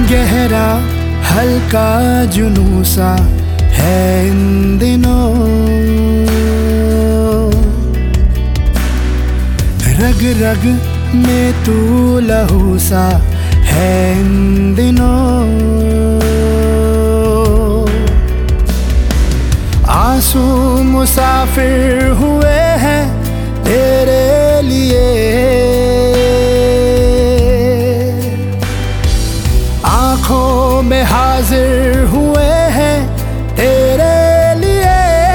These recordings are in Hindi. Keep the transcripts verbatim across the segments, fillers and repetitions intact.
गहरा हल्का जुनून सा है इन दिनों, रग रग में तू लहू सा है इन दिनों। आंसू मुसाफिर हुए हैं तेरे लिए, आंखों में हाजिर हुए हैं तेरे लिए।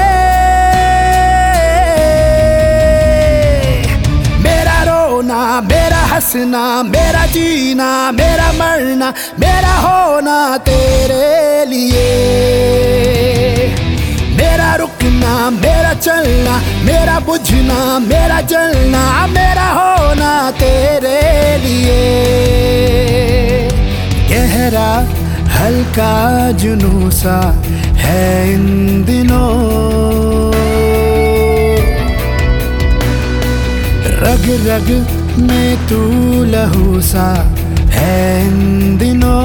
मेरा रोना, मेरा हंसना, मेरा जीना, मेरा मरना, मेरा होना तेरे लिए। मेरा रुकना, मेरा चलना, मेरा बुझना, मेरा जलना, मेरा होना तेरे लिए। गहरा हल्का जुनून सा है इन दिनों, रग रग में तू लहू सा है इन दिनों।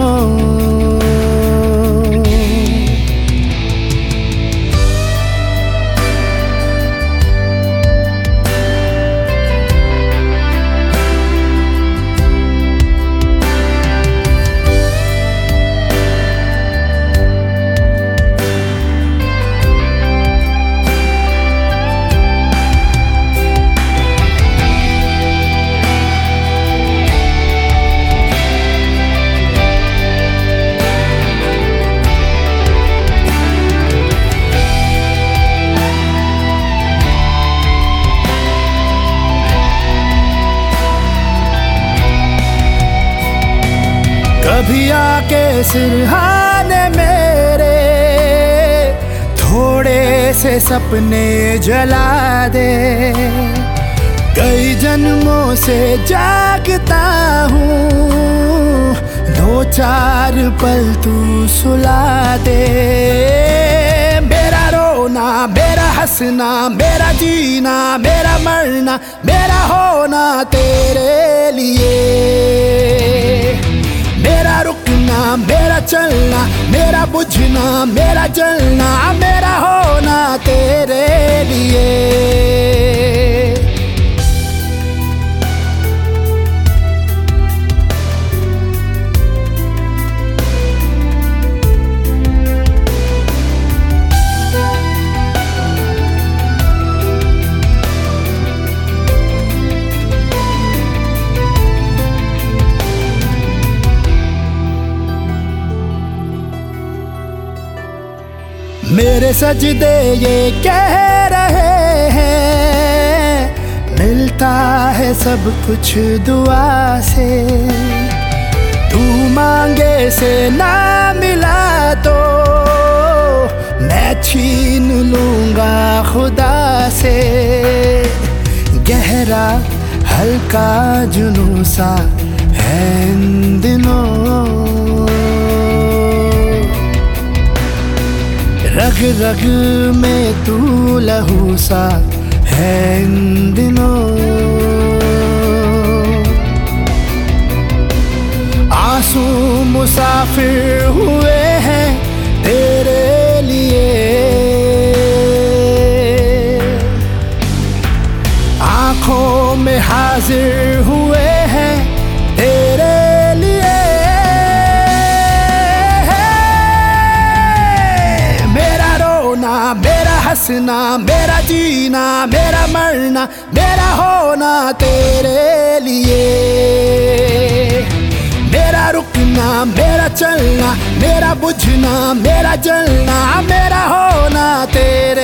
कभी आके सिरहाने मेरे थोड़े से सपने जला दे। कई जन्मों से जागता हूँ, दो चार पल तू सुला दे। मेरा रोना, मेरा हंसना, मेरा जीना, मेरा मरना, मेरा होना तेरे लिए। मेरा रुकना, मेरा चलना, मेरा बुझना, मेरा जलना, मेरा होना तेरे लिए। मेरे सजदे ये कह रहे हैं, मिलता है सब कुछ दुआ से। तू मांगे से ना मिला तो मैं छीन लूंगा खुदा से। गहरा हल्का जुनून सा है इन दिनों, रग रग में तू लहू सा है इन दिनों। आंसू मुसाफिर हुए हैं तेरे लिए, आंखों में हाजिर हुए हैं तेरे लिए। मेरा हंसना, मेरा जीना, मेरा मरना, मेरा होना तेरे लिए। मेरा रुकना, मेरा चलना, मेरा बुझना, मेरा जलना, मेरा होना तेरे